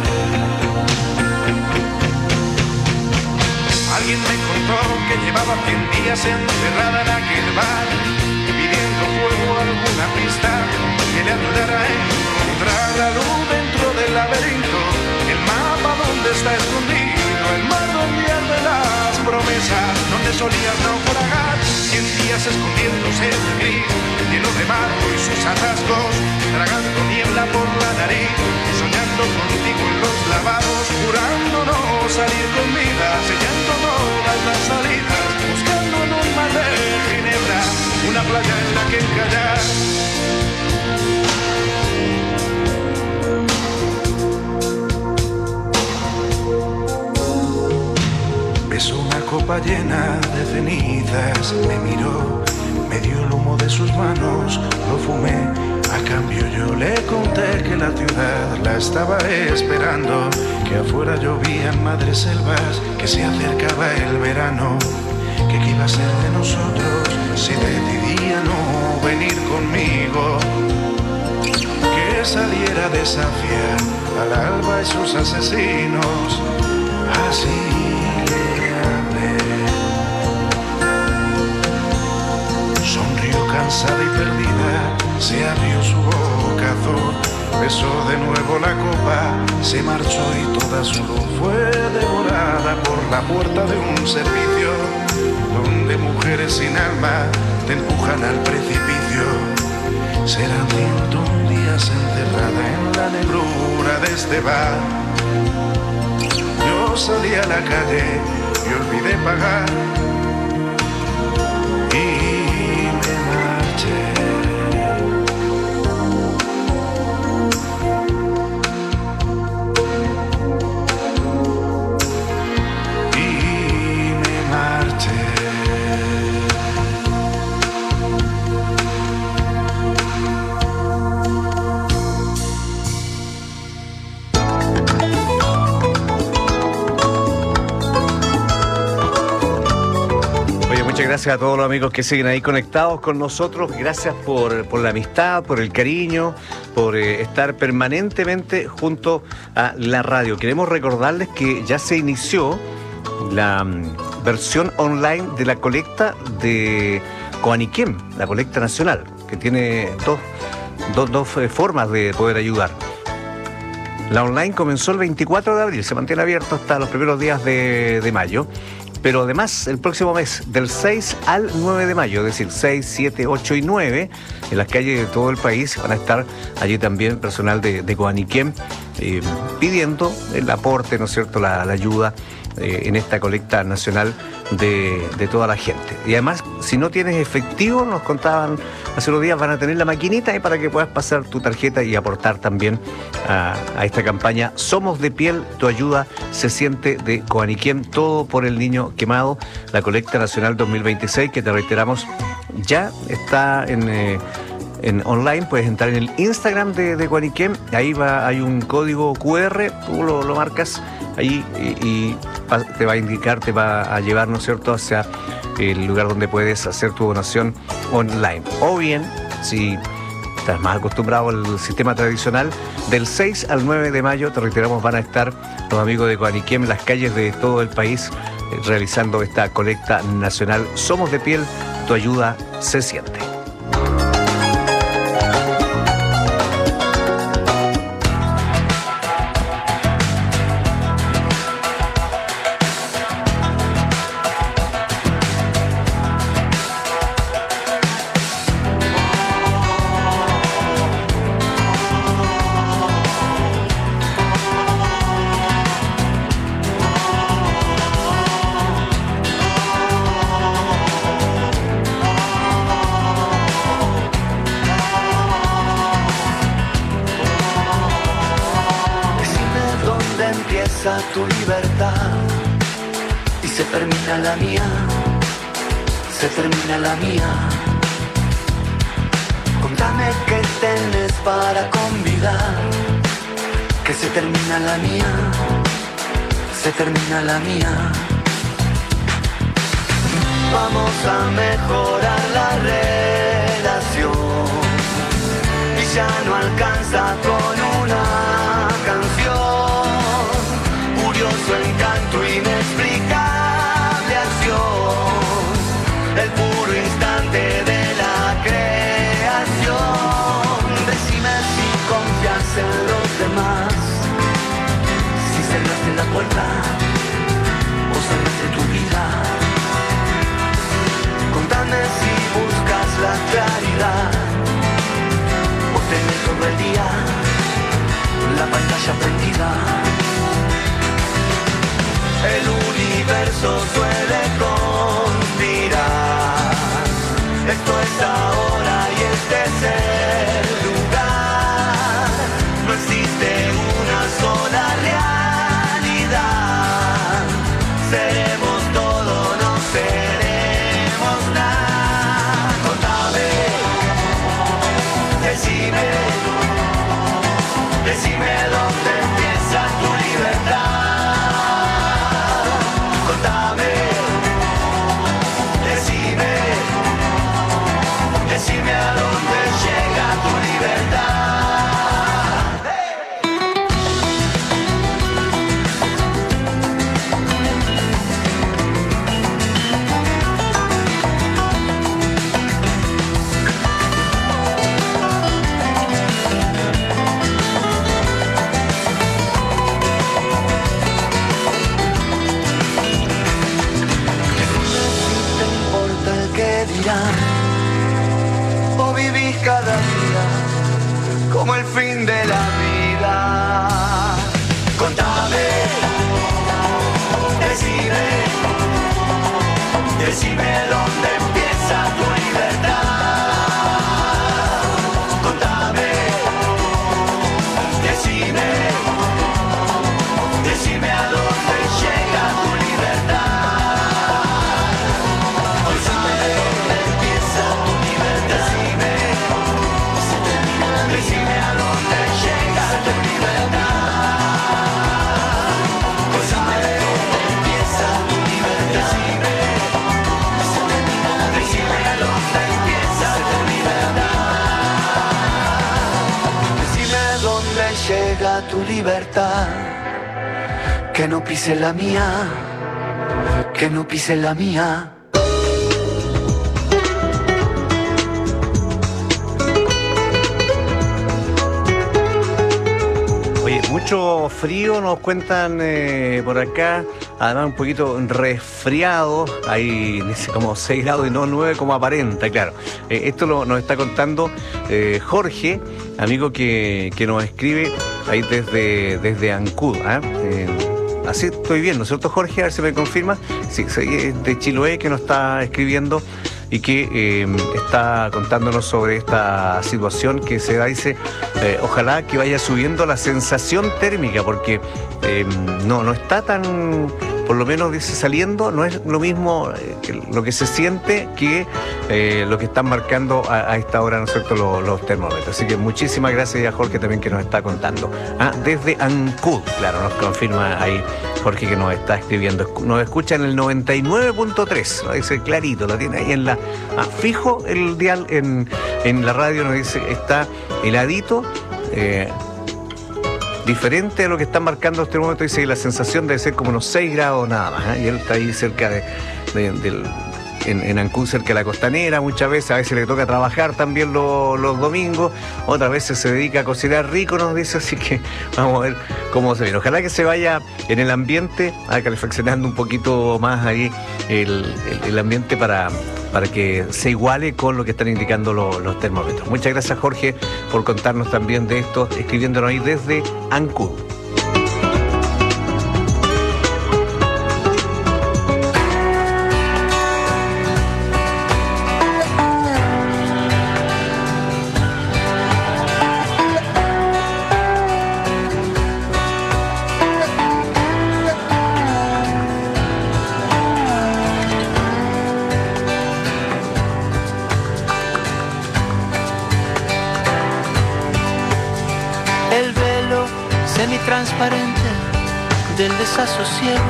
Alguien me contó que llevaba 100 días encerrada en aquel bar, pidiendo fuego alguna pista que le ayudara a encontrar la luz dentro del laberinto, el mapa donde está escondido, el mar donde arden las promesas, donde solías naufragar, 100 días escondiéndose en el gris, lleno de marco y sus atascos, tragando niebla por la nariz, soñando contigo en los lavabos, jurando no salir con vida, sellando todas las salidas, buscando en un mar de ginebra una playa en la que encallar. Besó una copa llena de cenizas, me miró, me dio el humo de sus manos, lo fumé. A cambio yo le conté que la ciudad la estaba esperando, que afuera llovían madreselvas, que se acercaba el verano, que qué iba a ser de nosotros si decidía no venir conmigo, que saliera a desafiar al alba y sus asesinos. Así le hablé. Sonrió cansada y perdida, se abrió su boca azul, besó de nuevo la copa, se marchó y toda su luz fue devorada por la puerta de un servicio donde mujeres sin alma te empujan al precipicio. Serán 101 días encerrada en la negrura de este bar. Yo salí a la calle y olvidé pagar y me marché. Gracias a todos los amigos que siguen ahí conectados con nosotros. Gracias por la amistad, por el cariño, por estar permanentemente junto a la radio. Queremos recordarles que ya se inició la versión online de la colecta de Coaniquem, la colecta nacional, que tiene dos formas de poder ayudar. La online comenzó el 24 de abril, se mantiene abierto hasta los primeros días de mayo. pero además el próximo mes, del 6 al 9 de mayo, es decir, 6, 7, 8 y 9, en las calles de todo el país van a estar allí también personal de Coaniquem pidiendo el aporte, ¿no es cierto?, la ayuda en esta colecta nacional de toda la gente. Y además, si no tienes efectivo, nos contaban hace unos días, van a tener la maquinita para que puedas pasar tu tarjeta y aportar también a esta campaña Somos de Piel, tu ayuda se siente, de Coaniquem, todo por el niño quemado, la colecta nacional 2026, que te reiteramos, ya está en online. Puedes entrar en el Instagram de Coaniquem, ahí hay un código QR, tú lo marcas ahí y te va a indicar, te va a llevar, ¿no es cierto?, hacia el lugar donde puedes hacer tu donación online. O bien, si estás más acostumbrado al sistema tradicional, del 6 al 9 de mayo, te reiteramos, van a estar los amigos de Coaniquem en las calles de todo el país realizando esta colecta nacional Somos de Piel, tu ayuda se siente. Tu libertad y se termina la mía, se termina la mía. Contame qué tenés para convidar, que se termina la mía, se termina la mía. Vamos a mejorar la relación y ya no alcanza con una canción. Su encanto, inexplicable acción, el puro instante de la creación. Decime si confías en los demás, si cerraste la puerta o cerraste tu vida. Contame si buscas la claridad o tenés todo el día la pantalla prendida. El universo suele conspirar. Esto es ahora y este es el lugar. No existe una sola realidad. Seremos todo, no seremos nada. Contame, decime dónde empieza tu libertad. Decime a dónde llega tu libertad. Si te importa el que dirán, vivís cada día como el fin de la vida. Contame, decime dónde empieza tu libertad. Contame, decime a dónde llega tu libertad. Decime a dónde llega tu libertad. Decime dónde empieza tu libertad. Decime a dónde empieza tu libertad. Decime dónde llega tu libertad. Que no pise la mía, que no pise la mía. Oye, mucho frío nos cuentan por acá, además un poquito resfriado, hay dice como 6 grados y no 9 como aparenta, claro. Esto nos está contando Jorge, amigo que nos escribe ahí desde Ancud. Así estoy bien, ¿no es cierto, Jorge? A ver si me confirma. Sí, es de Chiloé que nos está escribiendo y que está contándonos sobre esta situación que se da. Dice, ojalá que vaya subiendo la sensación térmica, porque no está tan, por lo menos dice, saliendo, no es lo mismo lo que se siente que lo que están marcando a esta hora, ¿no es cierto?, los termómetros. Así que muchísimas gracias a Jorge también que nos está contando. Desde Ancud, claro, nos confirma ahí Jorge que nos está escribiendo. Nos escucha en el 99.3, lo dice clarito, lo tiene ahí en la... fijo el dial en la radio, nos dice, está heladito, diferente a lo que están marcando los termómetros. Dice que la sensación debe ser como unos 6 grados nada más, y él está ahí cerca en Ancud, cerca de la costanera, muchas veces, a veces le toca trabajar también los domingos, otras veces se dedica a cocinar rico, nos dice, así que vamos a ver cómo se viene. Ojalá que se vaya en el ambiente, calefaccionando un poquito más ahí el ambiente para que se iguale con lo que están indicando los termómetros. Muchas gracias, Jorge, por contarnos también de esto, escribiéndonos ahí desde Ancud. Transparente del desasosiego.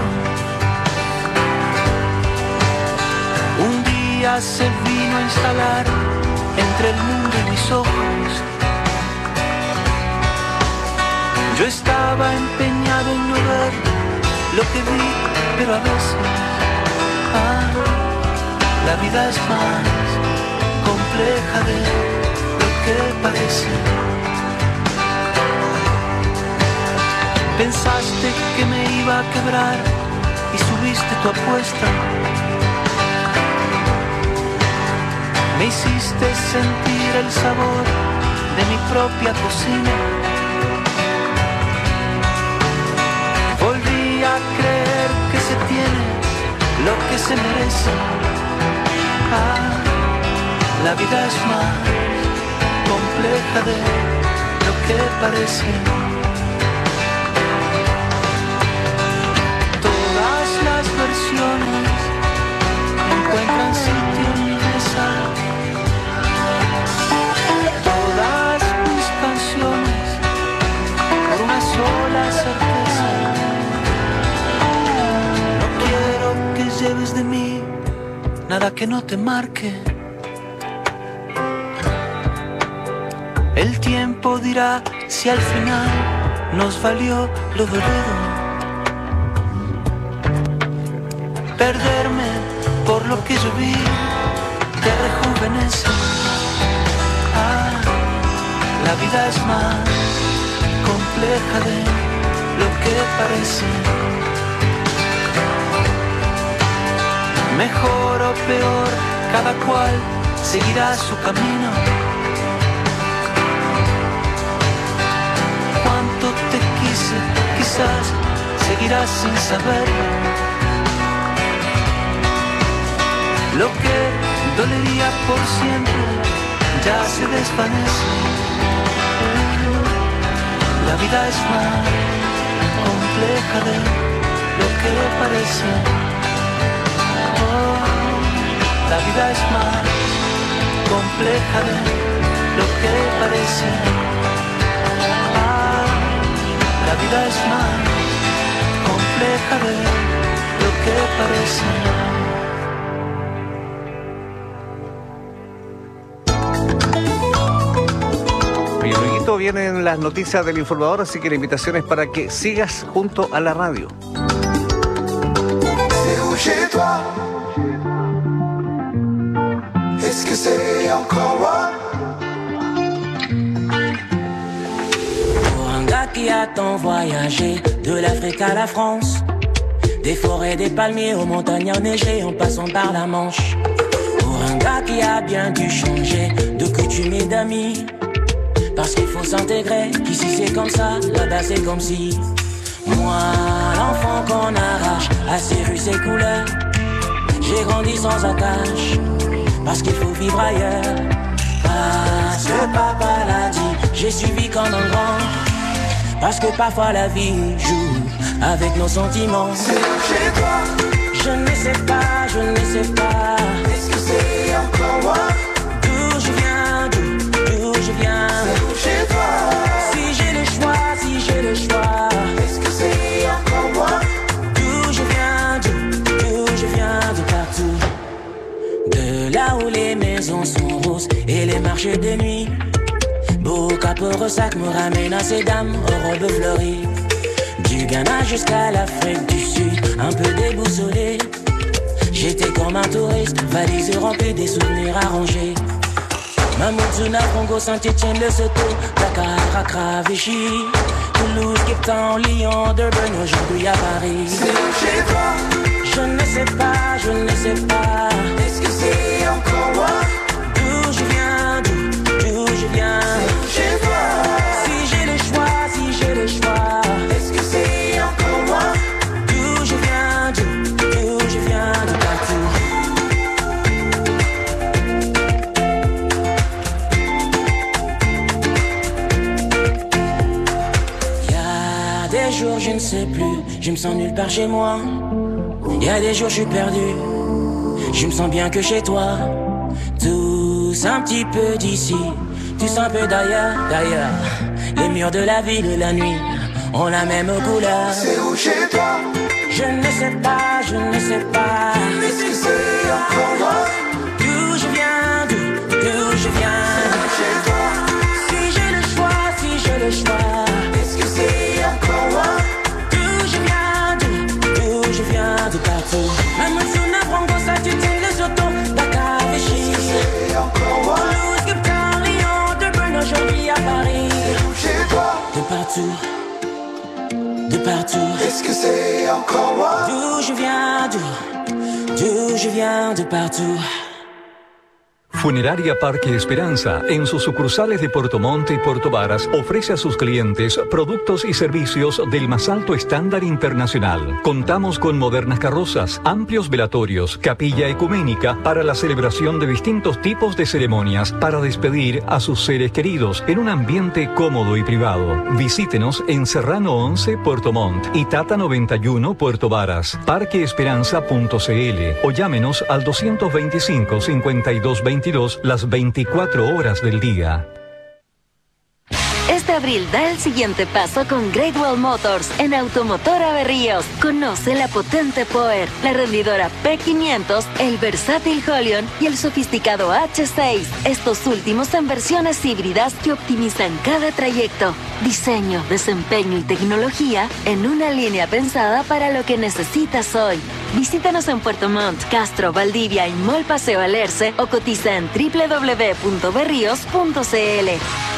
Un día se vino a instalar entre el mundo y mis ojos. Yo estaba empeñado en no ver lo que vi, pero a veces la vida es más compleja de lo que parece. Pensaste que me iba a quebrar y subiste tu apuesta. Me hiciste sentir el sabor de mi propia cocina. Volví a creer que se tiene lo que se merece. La vida es más compleja de lo que parece. Encuentran sitio en mi mesa. Todas mis canciones por una sola certeza. No quiero que lleves de mí nada que no te marque. El tiempo dirá si al final nos valió lo dolido. Perderme por lo que yo vi te rejuvenece. La vida es más compleja de lo que parece. Mejor o peor, cada cual seguirá su camino. Cuánto te quise, quizás seguirás sin saberlo. Lo que dolería por siempre ya se desvanece. La vida es más compleja de lo que parece. La vida es más compleja de lo que parece. La vida es más compleja de lo que parece. Vienen las noticias del informador, así que la invitación es para que sigas junto a la radio. qui a tant voyagé de l'Afrique à la France, des forêts, des palmiers aux montagnes enneigées en passant par la Manche. Pour un gars qui a bien dû changer de coutume et d'amis, parce qu'il faut s'intégrer, qu'ici c'est comme ça, là-bas c'est comme si. Moi, l'enfant qu'on arrache à ses rues, ses couleurs, j'ai grandi sans attache, parce qu'il faut vivre ailleurs. Parce que papa l'a dit, j'ai suivi comme un grand, parce que parfois la vie joue avec nos sentiments. C'est chez toi. Je ne sais pas, je ne sais pas. Est-ce que c'est encore moi? D'où je viens, d'où je viens. C'est chez toi. Si j'ai le choix, si j'ai le choix. Est-ce que c'est encore moi? D'où je viens, d'où je viens, de partout. De là où les maisons sont roses et les marchés de nuit. Beau capot sac me ramène à ces dames aux robes fleuries. Du Ghana jusqu'à l'Afrique du Sud, un peu déboussolé. J'étais comme un touriste, valise remplie des souvenirs arrangés. Mamoudzou, Congo, Saint-Etienne, Lesotho, Dakar, Accra, Vichy, Toulouse, Cape Town, Lyon, Durban, aujourd'hui à Paris. C'est chez toi. Je ne sais pas, je ne sais pas. Est-ce que c'est encore moi? D'où je viens, d'où je viens. C'est chez toi. Si j'ai le choix, si j'ai le choix. Est-ce que c'est encore moi? D'où je viens, d'où je viens, de partout. Y a des jours, je ne sais plus, je me sens nulle part chez moi. Y a des jours, je suis perdu, je me sens bien que chez toi. Tous un petit peu d'ici, tous un peu d'ailleurs, d'ailleurs. Les murs de la ville et la nuit ont la même couleur. C'est où chez toi? Je ne sais pas, je ne sais pas. Est-ce que c'est encore moi? D'où je viens, d'où je viens. Chez toi. Si j'ai le choix, si j'ai le choix. Est-ce que c'est encore moi? D'où je viens, d'où je viens, de partout. Mamoudzou, Congo, Saint-Etienne, Lesotho, Dakar, Vichy. C'est encore moi? Toulouse, Cape Town, Lyon, Durban, aujourd'hui à Paris. Chez toi. De partout, de partout. Est-ce que c'est encore moi? D'où je viens, d'où je viens, de partout. Funeraria Parque Esperanza, en sus sucursales de Puerto Montt y Puerto Varas, ofrece a sus clientes productos y servicios del más alto estándar internacional. Contamos con modernas carrozas, amplios velatorios, capilla ecuménica para la celebración de distintos tipos de ceremonias para despedir a sus seres queridos en un ambiente cómodo y privado. Visítenos en Serrano 11, Puerto Montt y Tata 91, Puerto Varas, parqueesperanza.cl o llámenos al 225-5222 las 24 horas del día. Este abril da el siguiente paso con Great Wall Motors en Automotora Berríos. Conoce la potente Power, la rendidora P500, el versátil Holion y el sofisticado H6. Estos últimos en versiones híbridas que optimizan cada trayecto. Diseño, desempeño y tecnología en una línea pensada para lo que necesitas hoy. Visítanos en Puerto Montt, Castro, Valdivia y Mall Paseo Alerce o cotiza en www.berrios.cl.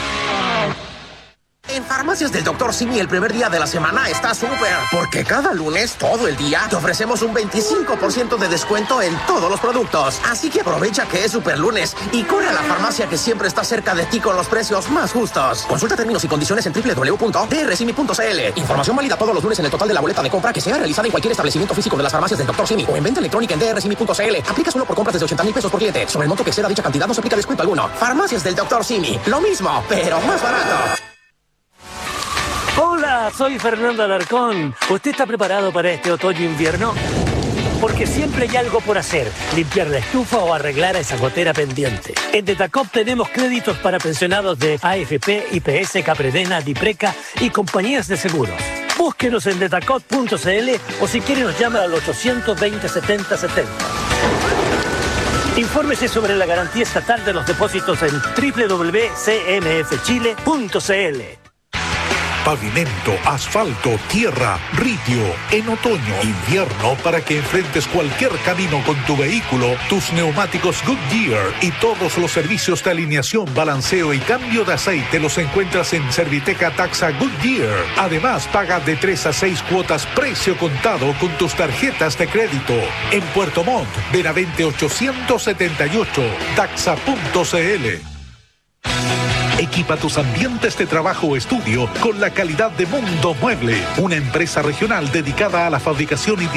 En Farmacias del Dr. Simi el primer día de la semana está súper, porque cada lunes, todo el día, te ofrecemos un 25% de descuento en todos los productos. Así que aprovecha que es super lunes y corre a la farmacia que siempre está cerca de ti con los precios más justos. Consulta términos y condiciones en www.drsimi.cl. Información válida todos los lunes en el total de la boleta de compra que sea realizada en cualquier establecimiento físico de las Farmacias del Dr. Simi o en venta electrónica en drsimi.cl. Aplica solo por compras desde 80,000 pesos por cliente. Sobre el monto que exceda dicha cantidad no se aplica descuento alguno. Farmacias del Dr. Simi. Lo mismo, pero más barato. Hola, soy Fernando Alarcón. ¿Usted está preparado para este otoño-invierno? Porque siempre hay algo por hacer, limpiar la estufa o arreglar a esa gotera pendiente. En Detacop tenemos créditos para pensionados de AFP, IPS, Capredena, Dipreca y compañías de seguros. Búsquenos en detacop.cl o si quiere nos llama al 820 70 70. Infórmese sobre la garantía estatal de los depósitos en www.cmfchile.cl. pavimento, asfalto, tierra, ritio. En otoño, invierno, para que enfrentes cualquier camino con tu vehículo, tus neumáticos Goodyear y todos los servicios de alineación, balanceo y cambio de aceite los encuentras en Serviteca Taxa Goodyear. Además, paga de 3 a 6 cuotas precio contado con tus tarjetas de crédito. En Puerto Montt, Benavente 878, taxa.cl. Equipa tus ambientes de trabajo o estudio con la calidad de Mundo Mueble, una empresa regional dedicada a la fabricación y